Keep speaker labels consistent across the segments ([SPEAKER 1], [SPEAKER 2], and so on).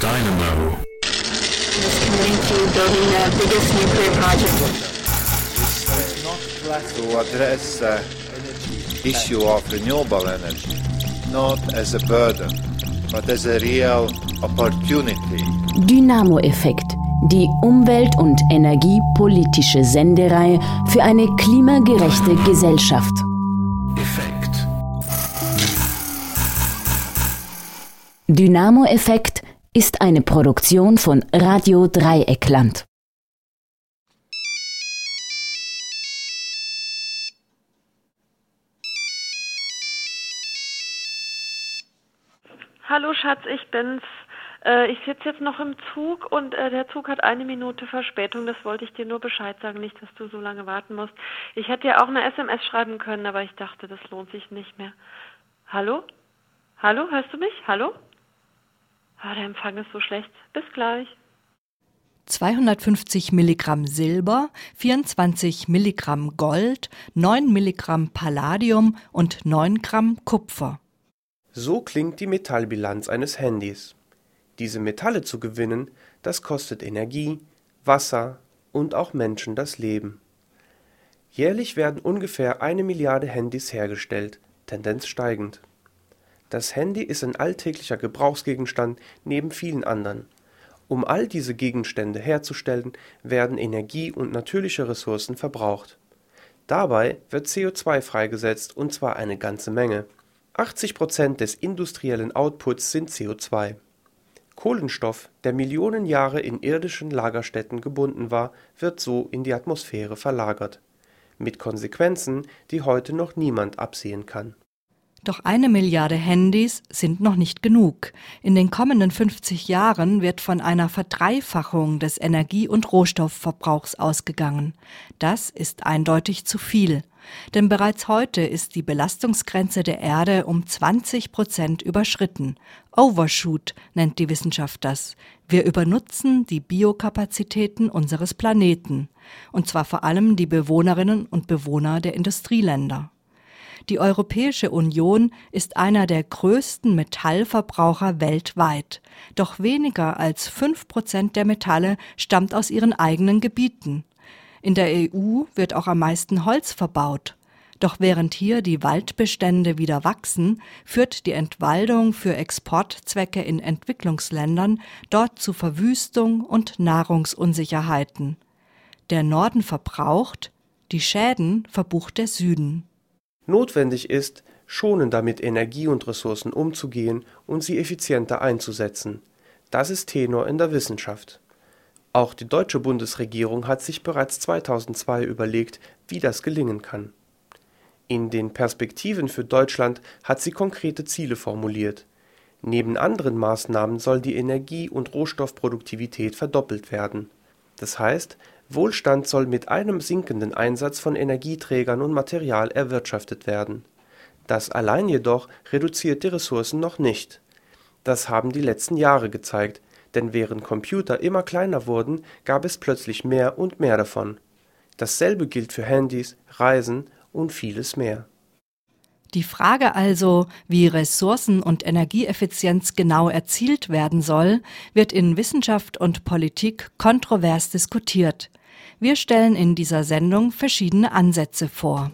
[SPEAKER 1] Dynamo.
[SPEAKER 2] Is committing to building the biggest nuclear project.
[SPEAKER 3] To address the issue of renewable energy, not as a burden, but as a real opportunity.
[SPEAKER 4] Dynamo-Effekt, die umwelt- und energiepolitische Sendereihe für eine klimagerechte Gesellschaft.
[SPEAKER 1] Effekt.
[SPEAKER 4] Dynamo-Effekt ist eine Produktion von Radio Dreieckland.
[SPEAKER 5] Hallo Schatz, ich bin's. Ich sitze jetzt noch im Zug und der Zug hat 1 Minute Verspätung. Das wollte ich dir nur Bescheid sagen, nicht, dass du so lange warten musst. Ich hätte dir auch eine SMS schreiben können, aber ich dachte, das lohnt sich nicht mehr. Hallo? Hallo, hörst du mich? Hallo? Der Empfang ist so schlecht. Bis gleich.
[SPEAKER 6] 250 Milligramm Silber, 24 Milligramm Gold, 9 Milligramm Palladium und 9 Gramm Kupfer.
[SPEAKER 7] So klingt die Metallbilanz eines Handys. Diese Metalle zu gewinnen, das kostet Energie, Wasser und auch Menschen das Leben. Jährlich werden ungefähr 1 Milliarde Handys hergestellt, Tendenz steigend. Das Handy ist ein alltäglicher Gebrauchsgegenstand neben vielen anderen. Um all diese Gegenstände herzustellen, werden Energie und natürliche Ressourcen verbraucht. Dabei wird CO2 freigesetzt, und zwar eine ganze Menge. 80% des industriellen Outputs sind CO2. Kohlenstoff, der Millionen Jahre in irdischen Lagerstätten gebunden war, wird so in die Atmosphäre verlagert. Mit Konsequenzen, die heute noch niemand absehen kann.
[SPEAKER 6] Doch 1 Milliarde Handys sind noch nicht genug. In den kommenden 50 Jahren wird von einer Verdreifachung des Energie- und Rohstoffverbrauchs ausgegangen. Das ist eindeutig zu viel. Denn bereits heute ist die Belastungsgrenze der Erde um 20% überschritten. Overshoot nennt die Wissenschaft das. Wir übernutzen die Biokapazitäten unseres Planeten. Und zwar vor allem die Bewohnerinnen und Bewohner der Industrieländer. Die Europäische Union ist einer der größten Metallverbraucher weltweit. Doch weniger als 5% der Metalle stammt aus ihren eigenen Gebieten. In der EU wird auch am meisten Holz verbaut. Doch während hier die Waldbestände wieder wachsen, führt die Entwaldung für Exportzwecke in Entwicklungsländern dort zu Verwüstung und Nahrungsunsicherheiten. Der Norden verbraucht, die Schäden verbucht der Süden.
[SPEAKER 7] Notwendig ist, schonender mit Energie und Ressourcen umzugehen und sie effizienter einzusetzen. Das ist Tenor in der Wissenschaft. Auch die deutsche Bundesregierung hat sich bereits 2002 überlegt, wie das gelingen kann. In den Perspektiven für Deutschland hat sie konkrete Ziele formuliert. Neben anderen Maßnahmen soll die Energie- und Rohstoffproduktivität verdoppelt werden. Das heißt, Wohlstand soll mit einem sinkenden Einsatz von Energieträgern und Material erwirtschaftet werden. Das allein jedoch reduziert die Ressourcen noch nicht. Das haben die letzten Jahre gezeigt, denn während Computer immer kleiner wurden, gab es plötzlich mehr und mehr davon. Dasselbe gilt für Handys, Reisen und vieles mehr.
[SPEAKER 6] Die Frage also, wie Ressourcen- und Energieeffizienz genau erzielt werden soll, wird in Wissenschaft und Politik kontrovers diskutiert. Wir stellen in dieser Sendung verschiedene Ansätze vor.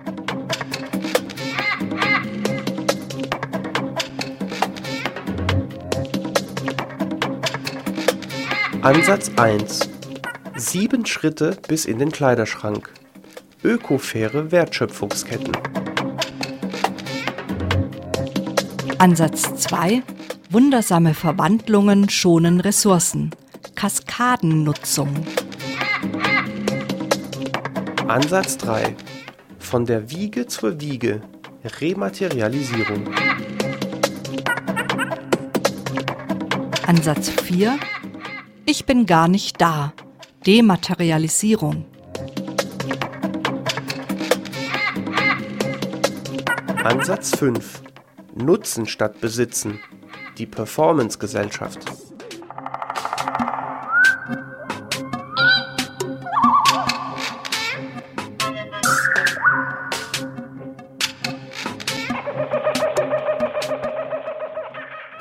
[SPEAKER 7] Ansatz 1. 7 Schritte bis in den Kleiderschrank. Ökofaire Wertschöpfungsketten.
[SPEAKER 6] Ansatz 2. Wundersame Verwandlungen schonen Ressourcen. Kaskadennutzung.
[SPEAKER 7] Ansatz 3. Von der Wiege zur Wiege. Rematerialisierung.
[SPEAKER 6] Ansatz 4. Ich bin gar nicht da. Dematerialisierung.
[SPEAKER 7] Ansatz 5. Nutzen statt Besitzen. Die Performance-Gesellschaft.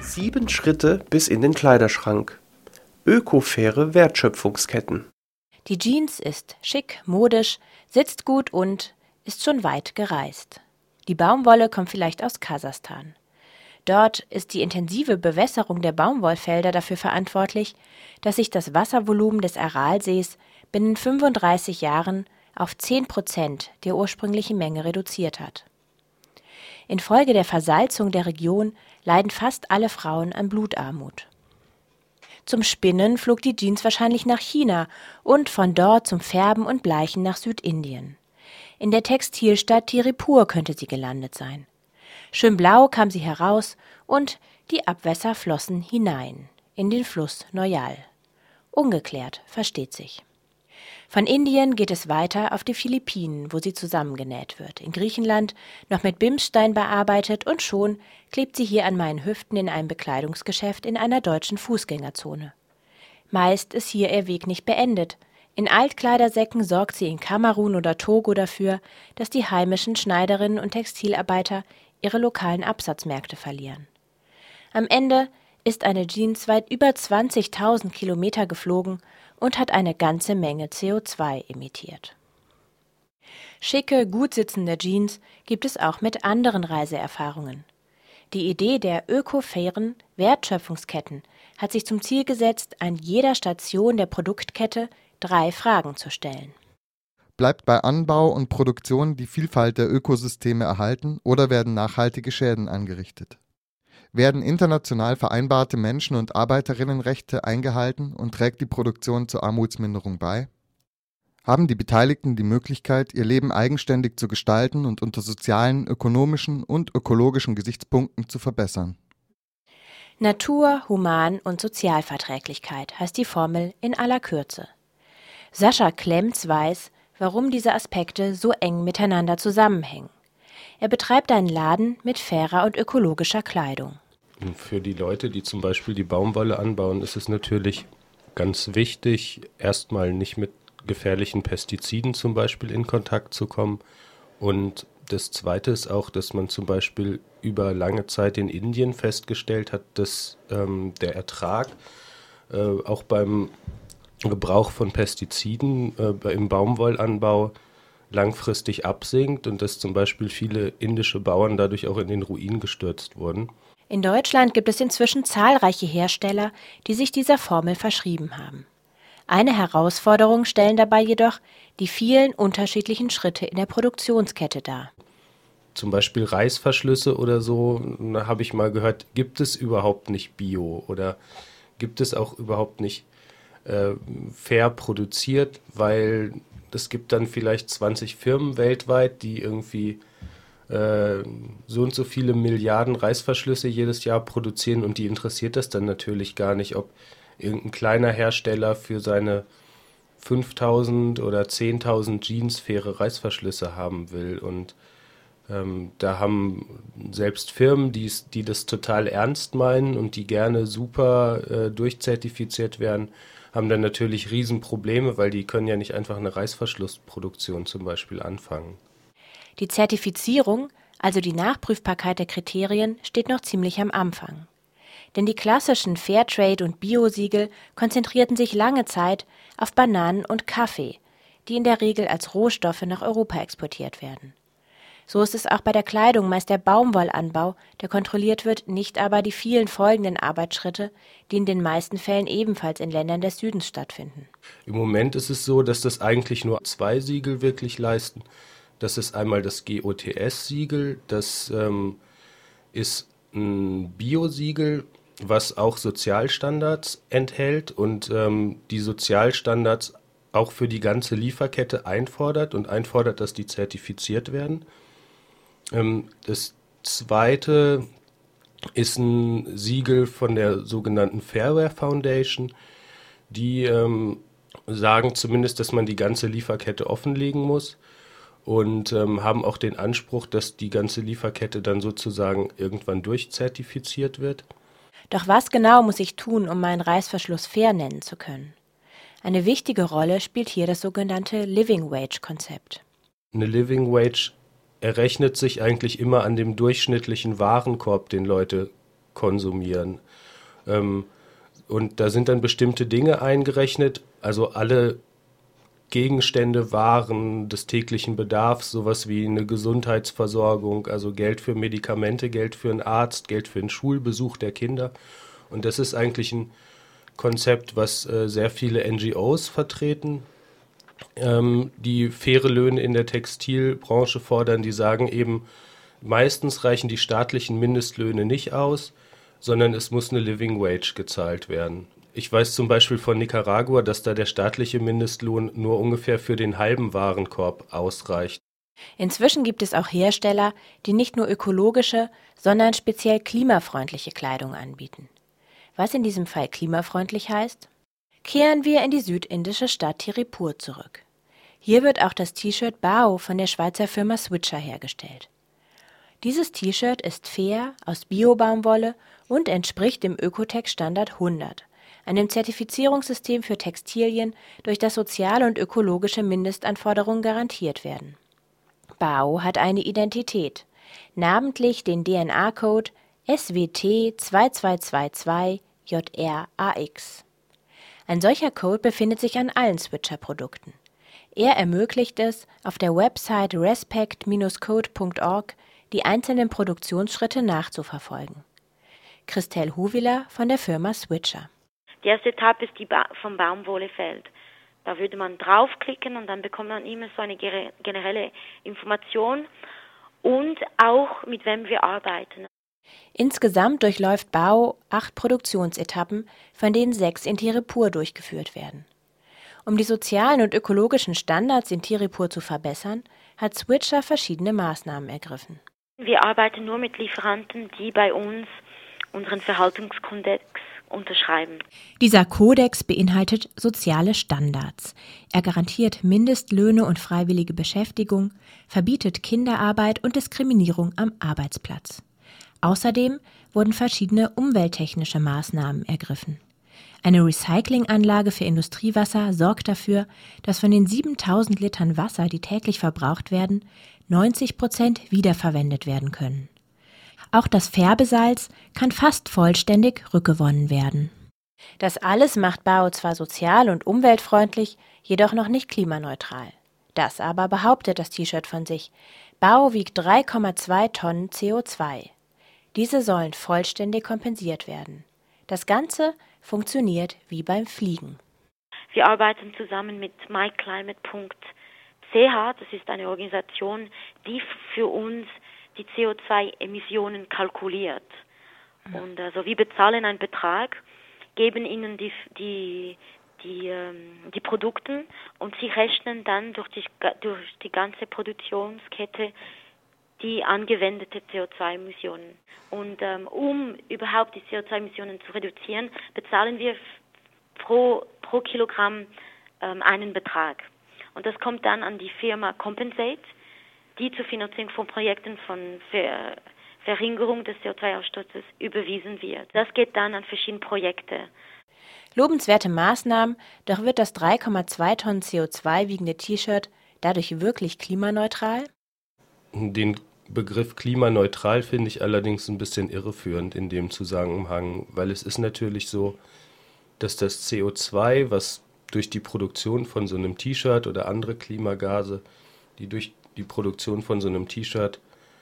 [SPEAKER 7] 7 Schritte bis in den Kleiderschrank. Öko-faire Wertschöpfungsketten.
[SPEAKER 8] Die Jeans ist schick, modisch, sitzt gut und ist schon weit gereist. Die Baumwolle kommt vielleicht aus Kasachstan. Dort ist die intensive Bewässerung der Baumwollfelder dafür verantwortlich, dass sich das Wasservolumen des Aralsees binnen 35 Jahren auf 10% der ursprünglichen Menge reduziert hat. Infolge der Versalzung der Region leiden fast alle Frauen an Blutarmut. Zum Spinnen flog die Jeans wahrscheinlich nach China und von dort zum Färben und Bleichen nach Südindien. In der Textilstadt Tirupur könnte sie gelandet sein. Schön blau kam sie heraus und die Abwässer flossen hinein in den Fluss Noyal. Ungeklärt, versteht sich. Von Indien geht es weiter auf die Philippinen, wo sie zusammengenäht wird. In Griechenland noch mit Bimsstein bearbeitet und schon klebt sie hier an meinen Hüften in einem Bekleidungsgeschäft in einer deutschen Fußgängerzone. Meist ist hier ihr Weg nicht beendet. In Altkleidersäcken sorgt sie in Kamerun oder Togo dafür, dass die heimischen Schneiderinnen und Textilarbeiter ihre lokalen Absatzmärkte verlieren. Am Ende ist eine Jeans weit über 20.000 Kilometer geflogen und hat eine ganze Menge CO2 emittiert. Schicke, gut sitzende Jeans gibt es auch mit anderen Reiseerfahrungen. Die Idee der öko-fairen Wertschöpfungsketten hat sich zum Ziel gesetzt, an jeder Station der Produktkette 3 Fragen zu stellen.
[SPEAKER 9] Bleibt bei Anbau und Produktion die Vielfalt der Ökosysteme erhalten oder werden nachhaltige Schäden angerichtet? Werden international vereinbarte Menschen- und Arbeiterinnenrechte eingehalten und trägt die Produktion zur Armutsminderung bei? Haben die Beteiligten die Möglichkeit, ihr Leben eigenständig zu gestalten und unter sozialen, ökonomischen und ökologischen Gesichtspunkten zu verbessern?
[SPEAKER 8] Natur, Human- und Sozialverträglichkeit heißt die Formel in aller Kürze. Sascha Klemms weiß, warum diese Aspekte so eng miteinander zusammenhängen. Er betreibt einen Laden mit fairer und ökologischer Kleidung.
[SPEAKER 10] Für die Leute, die zum Beispiel die Baumwolle anbauen, ist es natürlich ganz wichtig, erstmal nicht mit gefährlichen Pestiziden zum Beispiel in Kontakt zu kommen. Und das Zweite ist auch, dass man zum Beispiel über lange Zeit in Indien festgestellt hat, dass der Ertrag auch beim Gebrauch von Pestiziden im Baumwollanbau langfristig absinkt und dass zum Beispiel viele indische Bauern dadurch auch in den Ruin gestürzt wurden.
[SPEAKER 8] In Deutschland gibt es inzwischen zahlreiche Hersteller, die sich dieser Formel verschrieben haben. Eine Herausforderung stellen dabei jedoch die vielen unterschiedlichen Schritte in der Produktionskette dar.
[SPEAKER 10] Zum Beispiel Reißverschlüsse oder so, da habe ich mal gehört, gibt es überhaupt nicht Bio oder gibt es auch überhaupt nicht fair produziert, weil es gibt dann vielleicht 20 Firmen weltweit, die irgendwie so und so viele Milliarden Reißverschlüsse jedes Jahr produzieren und die interessiert das dann natürlich gar nicht, ob irgendein kleiner Hersteller für seine 5.000 oder 10.000 Jeans faire Reißverschlüsse haben will. Und da haben selbst Firmen, die das total ernst meinen und die gerne super durchzertifiziert werden, haben dann natürlich Riesenprobleme, weil die können ja nicht einfach eine Reißverschlussproduktion zum Beispiel anfangen.
[SPEAKER 8] Die Zertifizierung, also die Nachprüfbarkeit der Kriterien, steht noch ziemlich am Anfang. Denn die klassischen Fairtrade- und Bio-Siegel konzentrierten sich lange Zeit auf Bananen und Kaffee, die in der Regel als Rohstoffe nach Europa exportiert werden. So ist es auch bei der Kleidung meist der Baumwollanbau, der kontrolliert wird, nicht aber die vielen folgenden Arbeitsschritte, die in den meisten Fällen ebenfalls in Ländern des Südens stattfinden.
[SPEAKER 10] Im Moment ist es so, dass das eigentlich nur 2 Siegel wirklich leisten. Das ist einmal das GOTS-Siegel, das ist ein Bio-Siegel, was auch Sozialstandards enthält und die Sozialstandards auch für die ganze Lieferkette einfordert, dass die zertifiziert werden. Das Zweite ist ein Siegel von der sogenannten Fairware Foundation, die sagen zumindest, dass man die ganze Lieferkette offenlegen muss. Und haben auch den Anspruch, dass die ganze Lieferkette dann sozusagen irgendwann durchzertifiziert wird.
[SPEAKER 8] Doch was genau muss ich tun, um meinen Reißverschluss fair nennen zu können? Eine wichtige Rolle spielt hier das sogenannte Living Wage-Konzept.
[SPEAKER 10] Eine Living Wage errechnet sich eigentlich immer an dem durchschnittlichen Warenkorb, den Leute konsumieren. Und da sind dann bestimmte Dinge eingerechnet, also alle Gegenstände, Waren des täglichen Bedarfs, sowas wie eine Gesundheitsversorgung, also Geld für Medikamente, Geld für einen Arzt, Geld für einen Schulbesuch der Kinder. Und das ist eigentlich ein Konzept, was sehr viele NGOs vertreten, die faire Löhne in der Textilbranche fordern. Die sagen eben, meistens reichen die staatlichen Mindestlöhne nicht aus, sondern es muss eine Living Wage gezahlt werden. Ich weiß zum Beispiel von Nicaragua, dass da der staatliche Mindestlohn nur ungefähr für den halben Warenkorb ausreicht.
[SPEAKER 8] Inzwischen gibt es auch Hersteller, die nicht nur ökologische, sondern speziell klimafreundliche Kleidung anbieten. Was in diesem Fall klimafreundlich heißt? Kehren wir in die südindische Stadt Tirupur zurück. Hier wird auch das T-Shirt Bao von der Schweizer Firma Switcher hergestellt. Dieses T-Shirt ist fair, aus Bio-Baumwolle und entspricht dem Ökotech-Standard 100, einem Zertifizierungssystem für Textilien, durch das soziale und ökologische Mindestanforderungen garantiert werden. Bao hat eine Identität, namentlich den DNA-Code SWT 2222JRAX. Ein solcher Code befindet sich an allen Switcher-Produkten. Er ermöglicht es, auf der Website respect-code.org die einzelnen Produktionsschritte nachzuverfolgen. Christelle Huwiler von der Firma Switcher.
[SPEAKER 11] Die erste Etappe ist die vom Baumwollefeld. Da würde man draufklicken und dann bekommt man immer so eine generelle Information und auch mit wem wir arbeiten.
[SPEAKER 8] Insgesamt durchläuft Bao 8 Produktionsetappen, von denen 6 in Tirupur durchgeführt werden. Um die sozialen und ökologischen Standards in Tirupur zu verbessern, hat Switcher verschiedene Maßnahmen ergriffen.
[SPEAKER 11] Wir arbeiten nur mit Lieferanten, die bei uns unseren Verhaltenskodex unterschreiben.
[SPEAKER 8] Dieser Kodex beinhaltet soziale Standards. Er garantiert Mindestlöhne und freiwillige Beschäftigung, verbietet Kinderarbeit und Diskriminierung am Arbeitsplatz. Außerdem wurden verschiedene umwelttechnische Maßnahmen ergriffen. Eine Recyclinganlage für Industriewasser sorgt dafür, dass von den 7000 Litern Wasser, die täglich verbraucht werden, 90% wiederverwendet werden können. Auch das Färbesalz kann fast vollständig rückgewonnen werden. Das alles macht Bao zwar sozial und umweltfreundlich, jedoch noch nicht klimaneutral. Das aber behauptet das T-Shirt von sich. Bao wiegt 3,2 Tonnen CO2. Diese sollen vollständig kompensiert werden. Das Ganze funktioniert wie beim Fliegen.
[SPEAKER 11] Wir arbeiten zusammen mit myclimate.ch. Das ist eine Organisation, die für uns die CO2-Emissionen kalkuliert. Und also wir bezahlen einen Betrag, geben ihnen die Produkte und sie rechnen dann durch die ganze Produktionskette die angewendete CO2-Emissionen. Und um überhaupt die CO2-Emissionen zu reduzieren, bezahlen wir pro Kilogramm einen Betrag. Und das kommt dann an die Firma Compensate, die zur Finanzierung von Projekten von Verringerung des CO2-Ausstoßes überwiesen wird. Das geht dann an verschiedene Projekte.
[SPEAKER 8] Lobenswerte Maßnahmen, doch wird das 3,2 Tonnen CO2 wiegende T-Shirt dadurch wirklich klimaneutral?
[SPEAKER 10] Den Begriff klimaneutral finde ich allerdings ein bisschen irreführend in dem Zusammenhang, weil es ist natürlich so, dass das CO2, was durch die Produktion von so einem T-Shirt oder andere Klimagase, die durch die Produktion von so einem T-Shirt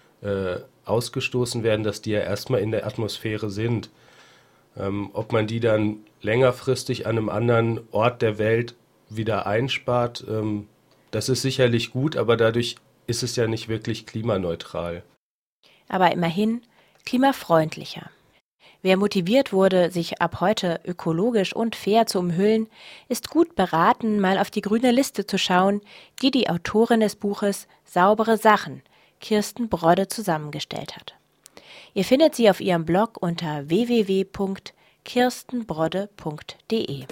[SPEAKER 10] ausgestoßen werden, dass die ja erstmal in der Atmosphäre sind. Ob man die dann längerfristig an einem anderen Ort der Welt wieder einspart, das ist sicherlich gut, aber dadurch ist es ja nicht wirklich klimaneutral.
[SPEAKER 8] Aber immerhin klimafreundlicher. Wer motiviert wurde, sich ab heute ökologisch und fair zu umhüllen, ist gut beraten, mal auf die grüne Liste zu schauen, die die Autorin des Buches Saubere Sachen, Kirsten Brodde, zusammengestellt hat. Ihr findet sie auf ihrem Blog unter www.kirstenbrodde.de.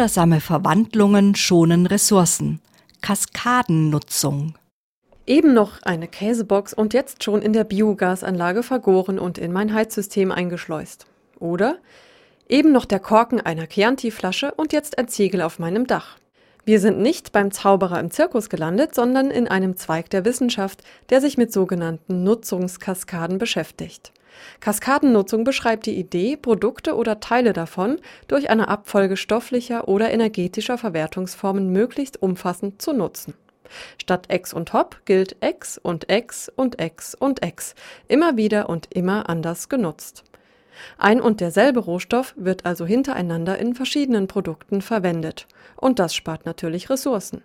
[SPEAKER 6] Wundersame Verwandlungen schonen Ressourcen. Kaskadennutzung.
[SPEAKER 12] Eben noch eine Käsebox und jetzt schon in der Biogasanlage vergoren und in mein Heizsystem eingeschleust. Oder eben noch der Korken einer Chianti-Flasche und jetzt ein Ziegel auf meinem Dach. Wir sind nicht beim Zauberer im Zirkus gelandet, sondern in einem Zweig der Wissenschaft, der sich mit sogenannten Nutzungskaskaden beschäftigt. Kaskadennutzung beschreibt die Idee, Produkte oder Teile davon durch eine Abfolge stofflicher oder energetischer Verwertungsformen möglichst umfassend zu nutzen. Statt Ex und Hop gilt Ex und Ex und Ex und Ex, immer wieder und immer anders genutzt. Ein und derselbe Rohstoff wird also hintereinander in verschiedenen Produkten verwendet. Und das spart natürlich Ressourcen.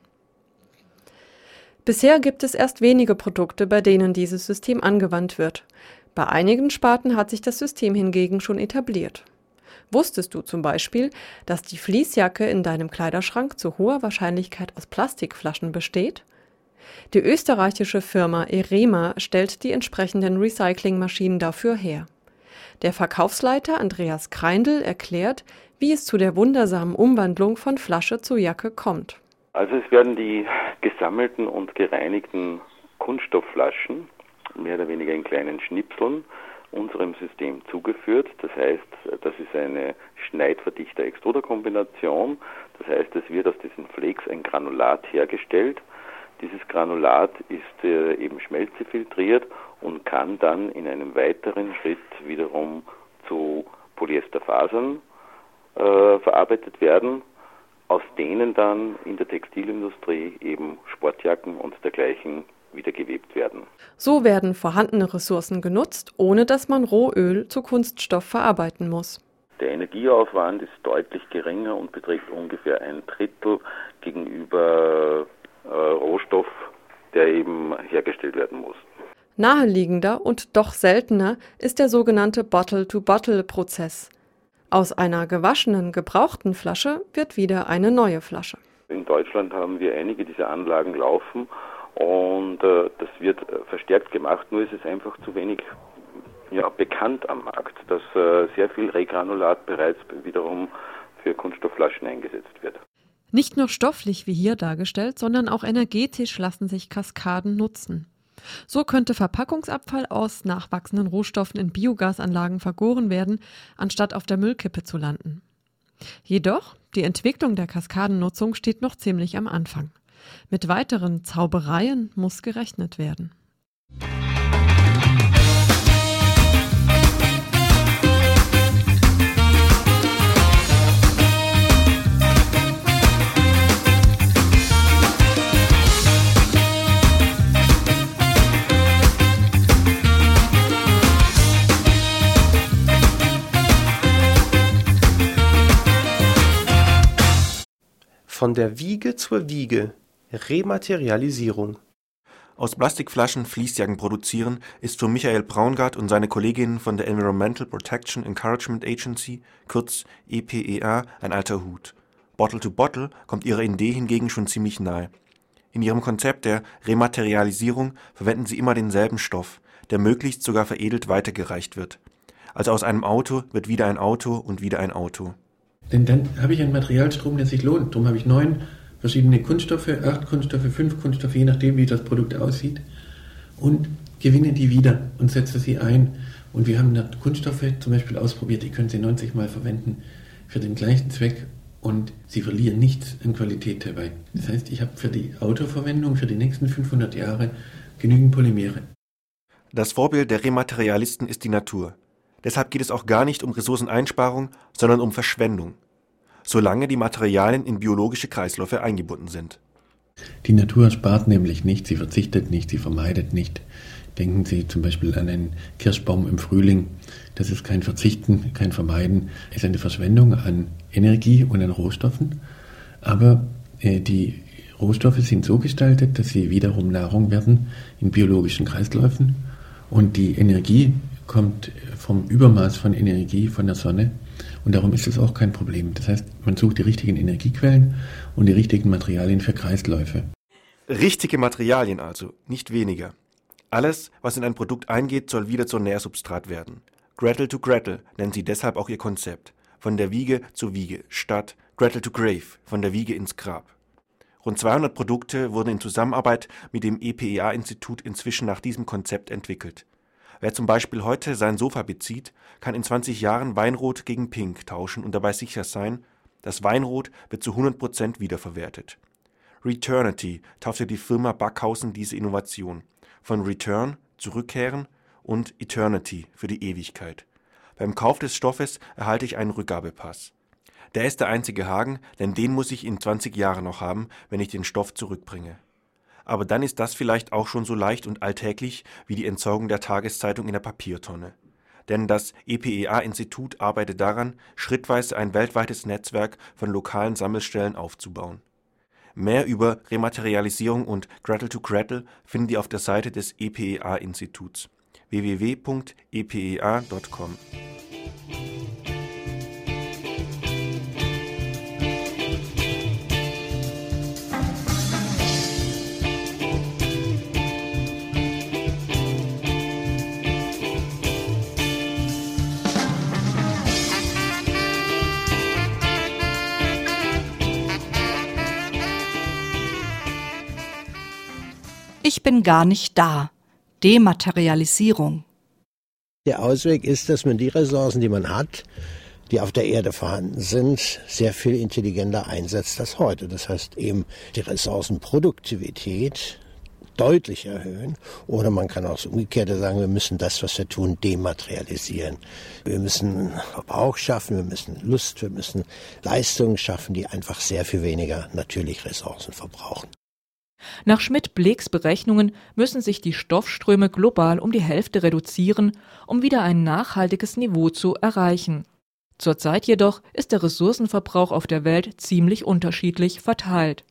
[SPEAKER 12] Bisher gibt es erst wenige Produkte, bei denen dieses System angewandt wird. Bei einigen Sparten hat sich das System hingegen schon etabliert. Wusstest du zum Beispiel, dass die Fließjacke in deinem Kleiderschrank zu hoher Wahrscheinlichkeit aus Plastikflaschen besteht? Die österreichische Firma Erema stellt die entsprechenden Recyclingmaschinen dafür her. Der Verkaufsleiter Andreas Kreindl erklärt, wie es zu der wundersamen Umwandlung von Flasche zu Jacke kommt.
[SPEAKER 13] Also es werden die gesammelten und gereinigten Kunststoffflaschen, mehr oder weniger in kleinen Schnipseln, unserem System zugeführt. Das heißt, das ist eine Schneidverdichter-Extruder-Kombination. Das heißt, es wird aus diesen Flakes ein Granulat hergestellt. Dieses Granulat ist eben schmelzefiltriert und kann dann in einem weiteren Schritt wiederum zu Polyesterfasern verarbeitet werden, aus denen dann in der Textilindustrie eben Sportjacken und dergleichen wiedergewebt werden.
[SPEAKER 12] So werden vorhandene Ressourcen genutzt, ohne dass man Rohöl zu Kunststoff verarbeiten muss.
[SPEAKER 13] Der Energieaufwand ist deutlich geringer und beträgt ungefähr 1/3 gegenüber Rohstoff, der eben hergestellt werden muss.
[SPEAKER 12] Naheliegender und doch seltener ist der sogenannte Bottle-to-Bottle-Prozess. Aus einer gewaschenen, gebrauchten Flasche wird wieder eine neue Flasche.
[SPEAKER 13] In Deutschland haben wir einige dieser Anlagen laufen und das wird verstärkt gemacht, nur ist es einfach zu wenig bekannt am Markt, dass sehr viel Regranulat bereits wiederum für Kunststoffflaschen eingesetzt wird.
[SPEAKER 12] Nicht nur stofflich wie hier dargestellt, sondern auch energetisch lassen sich Kaskaden nutzen. So könnte Verpackungsabfall aus nachwachsenden Rohstoffen in Biogasanlagen vergoren werden, anstatt auf der Müllkippe zu landen. Jedoch, die Entwicklung der Kaskadennutzung steht noch ziemlich am Anfang. Mit weiteren Zaubereien muss gerechnet werden.
[SPEAKER 7] Von der Wiege zur Wiege. Rematerialisierung.
[SPEAKER 14] Aus Plastikflaschen Fließjacken produzieren ist für Michael Braungart und seine Kolleginnen von der Environmental Protection Encouragement Agency, kurz EPEA, ein alter Hut. Bottle to Bottle kommt ihrer Idee hingegen schon ziemlich nahe. In ihrem Konzept der Rematerialisierung verwenden sie immer denselben Stoff, der möglichst sogar veredelt weitergereicht wird. Also aus einem Auto wird wieder ein Auto und wieder ein Auto.
[SPEAKER 15] Denn dann habe ich einen Materialstrom, der sich lohnt. Darum habe ich 9 verschiedene Kunststoffe, 8 Kunststoffe, 5 Kunststoffe, je nachdem, wie das Produkt aussieht. Und gewinne die wieder und setze sie ein. Und wir haben Kunststoffe zum Beispiel ausprobiert, die können Sie 90 Mal verwenden für den gleichen Zweck und Sie verlieren nichts an Qualität dabei. Das heißt, ich habe für die Autoverwendung für die nächsten 500 Jahre genügend Polymere.
[SPEAKER 14] Das Vorbild der Rematerialisten ist die Natur. Deshalb geht es auch gar nicht um Ressourceneinsparung, sondern um Verschwendung, solange die Materialien in biologische Kreisläufe eingebunden sind.
[SPEAKER 15] Die Natur spart nämlich nicht, sie verzichtet nicht, sie vermeidet nicht. Denken Sie zum Beispiel an einen Kirschbaum im Frühling. Das ist kein Verzichten, kein Vermeiden. Es ist eine Verschwendung an Energie und an Rohstoffen. Aber die Rohstoffe sind so gestaltet, dass sie wiederum Nahrung werden in biologischen Kreisläufen. Und die Energie kommt vom Übermaß von Energie von der Sonne und darum ist es auch kein Problem. Das heißt, man sucht die richtigen Energiequellen und die richtigen Materialien für Kreisläufe.
[SPEAKER 14] Richtige Materialien also, nicht weniger. Alles, was in ein Produkt eingeht, soll wieder zur Nährsubstrat werden. Gretel to Gretel nennt sie deshalb auch ihr Konzept. Von der Wiege zur Wiege statt Cradle to Grave, von der Wiege ins Grab. Rund 200 Produkte wurden in Zusammenarbeit mit dem EPEA-Institut inzwischen nach diesem Konzept entwickelt. Wer zum Beispiel heute sein Sofa bezieht, kann in 20 Jahren Weinrot gegen Pink tauschen und dabei sicher sein, das Weinrot wird zu 100% wiederverwertet. Returnity taufte die Firma Backhausen diese Innovation. Von Return, zurückkehren, und Eternity für die Ewigkeit. Beim Kauf des Stoffes erhalte ich einen Rückgabepass. Der ist der einzige Haken, denn den muss ich in 20 Jahren noch haben, wenn ich den Stoff zurückbringe. Aber dann ist das vielleicht auch schon so leicht und alltäglich wie die Entsorgung der Tageszeitung in der Papiertonne. Denn das EPEA-Institut arbeitet daran, schrittweise ein weltweites Netzwerk von lokalen Sammelstellen aufzubauen. Mehr über Rematerialisierung und Cradle to Cradle finden Sie auf der Seite des EPEA-Instituts www.epea.com.
[SPEAKER 6] Ich bin gar nicht da. Dematerialisierung.
[SPEAKER 16] Der Ausweg ist, dass man die Ressourcen, die man hat, die auf der Erde vorhanden sind, sehr viel intelligenter einsetzt als heute. Das heißt eben die Ressourcenproduktivität deutlich erhöhen. Oder man kann auch das Umgekehrte sagen, wir müssen das, was wir tun, dematerialisieren. Wir müssen Verbrauch schaffen, wir müssen Lust, wir müssen Leistungen schaffen, die einfach sehr viel weniger natürlich Ressourcen verbrauchen.
[SPEAKER 17] Nach Schmidt-Bleeks Berechnungen müssen sich die Stoffströme global um die Hälfte reduzieren, um wieder ein nachhaltiges Niveau zu erreichen. Zurzeit jedoch ist der Ressourcenverbrauch auf der Welt ziemlich unterschiedlich verteilt.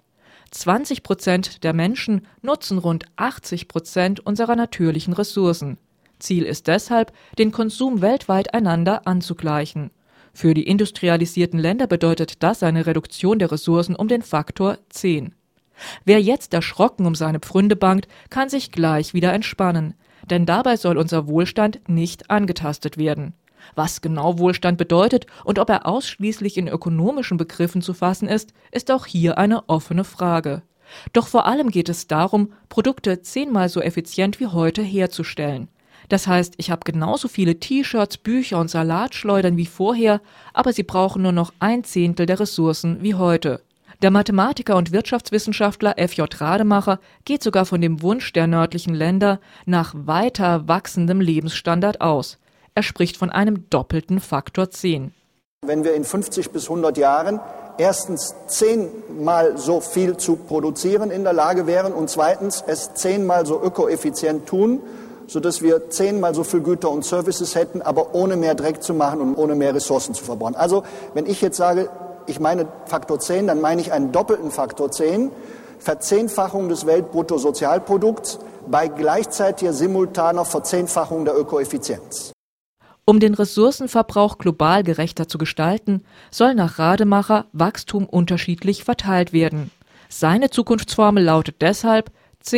[SPEAKER 17] 20% der Menschen nutzen rund 80% unserer natürlichen Ressourcen. Ziel ist deshalb, den Konsum weltweit einander anzugleichen. Für die industrialisierten Länder bedeutet das eine Reduktion der Ressourcen um den Faktor 10. Wer jetzt erschrocken um seine Pfründe bangt, kann sich gleich wieder entspannen, denn dabei soll unser Wohlstand nicht angetastet werden. Was genau Wohlstand bedeutet und ob er ausschließlich in ökonomischen Begriffen zu fassen ist auch hier eine offene Frage. Doch vor allem geht es darum, Produkte 10-mal so effizient wie heute herzustellen. Das heißt, ich habe genauso viele T-Shirts, Bücher und Salatschleudern wie vorher, aber sie brauchen nur noch 1/10 der Ressourcen wie heute. Der Mathematiker und Wirtschaftswissenschaftler F.J. Rademacher geht sogar von dem Wunsch der nördlichen Länder nach weiter wachsendem Lebensstandard aus. Er spricht von einem doppelten Faktor 10.
[SPEAKER 18] Wenn wir in 50 bis 100 Jahren erstens 10-mal so viel zu produzieren in der Lage wären und zweitens es 10-mal so ökoeffizient tun, sodass wir 10-mal so viel Güter und Services hätten, aber ohne mehr Dreck zu machen und ohne mehr Ressourcen zu verbrauchen. Also, wenn ich jetzt sage, ich meine Faktor 10, dann meine ich einen doppelten Faktor 10, Verzehnfachung des Weltbruttosozialprodukts bei gleichzeitiger simultaner Verzehnfachung der Ökoeffizienz.
[SPEAKER 17] Um den Ressourcenverbrauch global gerechter zu gestalten, soll nach Rademacher Wachstum unterschiedlich verteilt werden. Seine Zukunftsformel lautet deshalb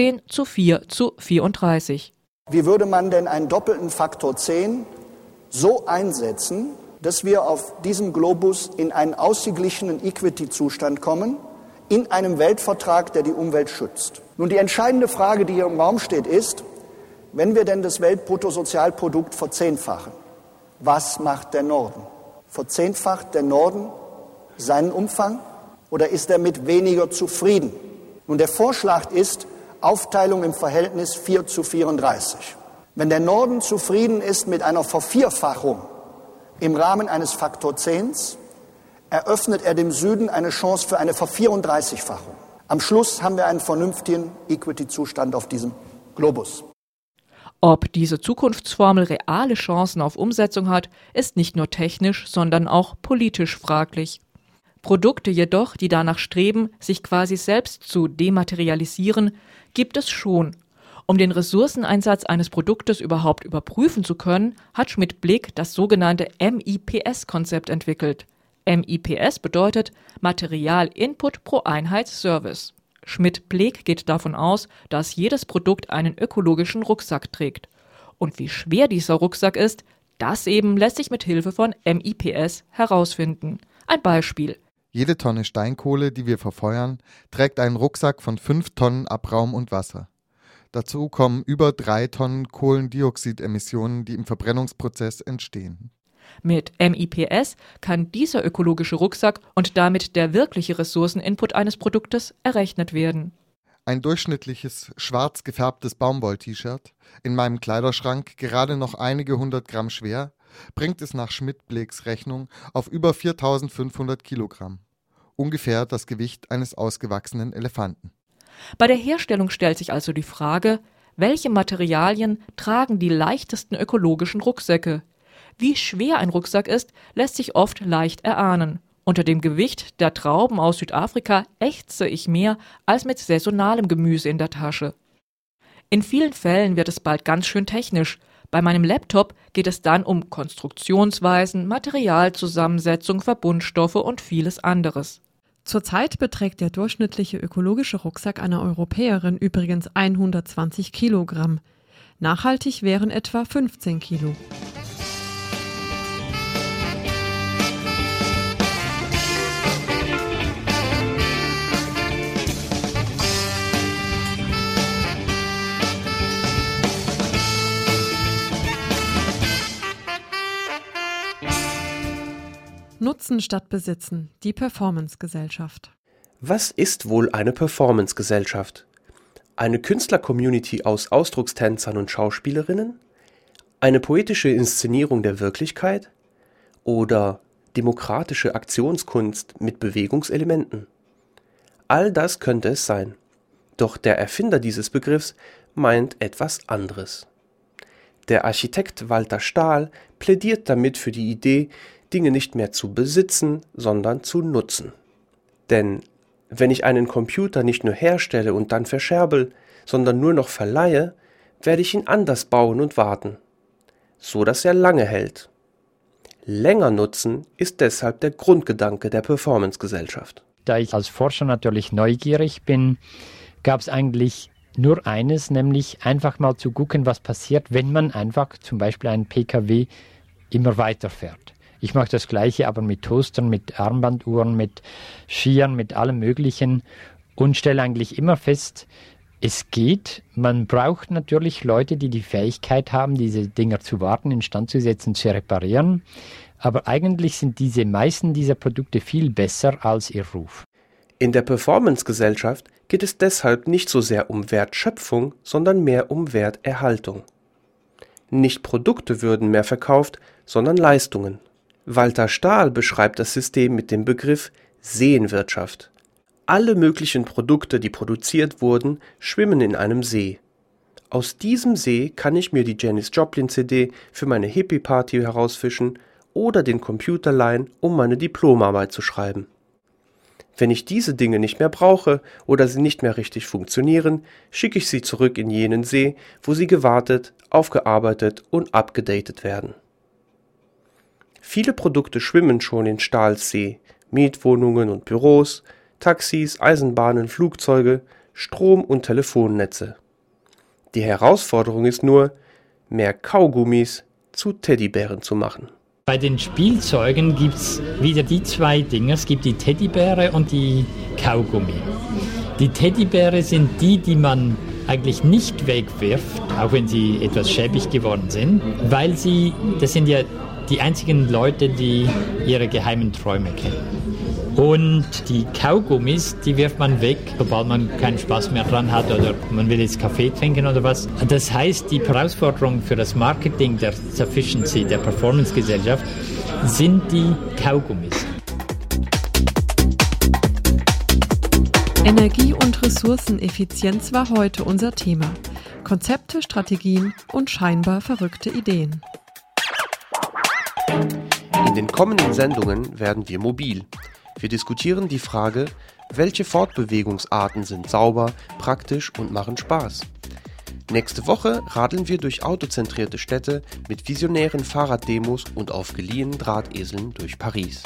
[SPEAKER 17] 10:4:34.
[SPEAKER 18] Wie würde man denn einen doppelten Faktor 10 so einsetzen, dass wir auf diesem Globus in einen ausgeglichenen Equity-Zustand kommen, in einem Weltvertrag, der die Umwelt schützt? Nun, die entscheidende Frage, die hier im Raum steht, ist, wenn wir denn das Weltbruttosozialprodukt verzehnfachen, was macht der Norden? Verzehnfacht der Norden seinen Umfang oder ist er mit weniger zufrieden? Nun, der Vorschlag ist Aufteilung im Verhältnis 4:34. Wenn der Norden zufrieden ist mit einer Vervierfachung im Rahmen eines Faktor 10, eröffnet er dem Süden eine Chance für eine Ver34-fachung. Am Schluss haben wir einen vernünftigen Equity-Zustand auf diesem Globus.
[SPEAKER 17] Ob diese Zukunftsformel reale Chancen auf Umsetzung hat, ist nicht nur technisch, sondern auch politisch fraglich. Produkte jedoch, die danach streben, sich quasi selbst zu dematerialisieren, gibt es schon. Um den Ressourceneinsatz eines Produktes überhaupt überprüfen zu können, hat Schmidt-Bleek das sogenannte MIPS-Konzept entwickelt. MIPS bedeutet Material-Input pro Einheit Service. Schmidt-Bleek geht davon aus, dass jedes Produkt einen ökologischen Rucksack trägt. Und wie schwer dieser Rucksack ist, das eben lässt sich mit Hilfe von MIPS herausfinden. Ein Beispiel.
[SPEAKER 9] Jede Tonne Steinkohle, die wir verfeuern, trägt einen Rucksack von 5 Tonnen Abraum und Wasser. Dazu kommen über 3 Tonnen Kohlendioxidemissionen, die im Verbrennungsprozess entstehen.
[SPEAKER 17] Mit MIPS kann dieser ökologische Rucksack und damit der wirkliche Ressourceninput eines Produktes errechnet werden.
[SPEAKER 9] Ein durchschnittliches schwarz gefärbtes Baumwoll-T-Shirt, in meinem Kleiderschrank gerade noch einige 100 Gramm schwer, bringt es nach Schmidt-Bleeks Rechnung auf über 4.500 Kilogramm. Ungefähr das Gewicht eines ausgewachsenen Elefanten.
[SPEAKER 17] Bei der Herstellung stellt sich also die Frage, welche Materialien tragen die leichtesten ökologischen Rucksäcke? Wie schwer ein Rucksack ist, lässt sich oft leicht erahnen. Unter dem Gewicht der Trauben aus Südafrika ächze ich mehr als mit saisonalem Gemüse in der Tasche. In vielen Fällen wird es bald ganz schön technisch. Bei meinem Laptop geht es dann um Konstruktionsweisen, Materialzusammensetzung, Verbundstoffe und vieles anderes.
[SPEAKER 12] Zurzeit beträgt der durchschnittliche ökologische Rucksack einer Europäerin übrigens 120 Kilogramm. Nachhaltig wären etwa 15 Kilo. Nutzen statt Besitzen, die Performance-Gesellschaft.
[SPEAKER 7] Was ist wohl eine Performance-Gesellschaft? Eine Künstler-Community aus Ausdruckstänzern und Schauspielerinnen? Eine poetische Inszenierung der Wirklichkeit? Oder demokratische Aktionskunst mit Bewegungselementen? All das könnte es sein. Doch der Erfinder dieses Begriffs meint etwas anderes. Der Architekt Walter Stahl plädiert damit für die Idee, Dinge nicht mehr zu besitzen, sondern zu nutzen. Denn wenn ich einen Computer nicht nur herstelle und dann verscherbel, sondern nur noch verleihe, werde ich ihn anders bauen und warten, so dass er lange hält. Länger nutzen ist deshalb der Grundgedanke der Performance-Gesellschaft.
[SPEAKER 19] Da ich als Forscher natürlich neugierig bin, gab es eigentlich nur eines, nämlich einfach mal zu gucken, was passiert, wenn man einfach zum Beispiel einen PKW immer weiterfährt. Ich mache das Gleiche, aber mit Toastern, mit Armbanduhren, mit Skiern, mit allem Möglichen und stelle eigentlich immer fest, es geht. Man braucht natürlich Leute, die die Fähigkeit haben, diese Dinger zu warten, instand zu setzen, zu reparieren. Aber eigentlich sind die meisten dieser Produkte viel besser als ihr Ruf.
[SPEAKER 7] In der Performance-Gesellschaft geht es deshalb nicht so sehr um Wertschöpfung, sondern mehr um Werterhaltung. Nicht Produkte würden mehr verkauft, sondern Leistungen. Walter Stahl beschreibt das System mit dem Begriff Seenwirtschaft. Alle möglichen Produkte, die produziert wurden, schwimmen in einem See. Aus diesem See kann ich mir die Janis Joplin CD für meine Hippie-Party herausfischen oder den Computer leihen, um meine Diplomarbeit zu schreiben. Wenn ich diese Dinge nicht mehr brauche oder sie nicht mehr richtig funktionieren, schicke ich sie zurück in jenen See, wo sie gewartet, aufgearbeitet und abgedatet werden. Viele Produkte schwimmen schon in Stahls See, Mietwohnungen und Büros, Taxis, Eisenbahnen, Flugzeuge, Strom- und Telefonnetze. Die Herausforderung ist nur, mehr Kaugummis zu Teddybären zu machen.
[SPEAKER 19] Bei den Spielzeugen gibt es wieder die zwei Dinge. Es gibt die Teddybäre und die Kaugummi. Die Teddybäre sind die man eigentlich nicht wegwirft, auch wenn sie etwas schäbig geworden sind, weil das sind ja die einzigen Leute, die ihre geheimen Träume kennen. Und die Kaugummis, die wirft man weg, sobald man keinen Spaß mehr dran hat oder man will jetzt Kaffee trinken oder was. Das heißt, die Herausforderung für das Marketing der Sufficiency, der Performance-Gesellschaft, sind die Kaugummis.
[SPEAKER 12] Energie- und Ressourceneffizienz war heute unser Thema. Konzepte, Strategien und scheinbar verrückte Ideen.
[SPEAKER 7] In den kommenden Sendungen werden wir mobil. Wir diskutieren die Frage, welche Fortbewegungsarten sind sauber, praktisch und machen Spaß. Nächste Woche radeln wir durch autozentrierte Städte mit visionären Fahrraddemos und auf geliehenen Drahteseln durch Paris.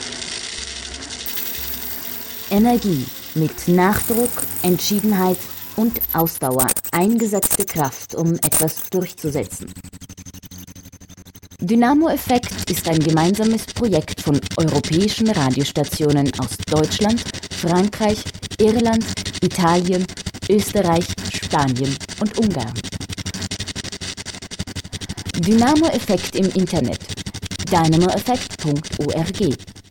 [SPEAKER 4] Energie mit Nachdruck, Entschiedenheit und Ausdauer eingesetzte Kraft, um etwas durchzusetzen. Dynamo-Effekt ist ein gemeinsames Projekt von europäischen Radiostationen aus Deutschland, Frankreich, Irland, Italien, Österreich, Spanien und Ungarn. Dynamo-Effekt im Internet: dynamoeffekt.org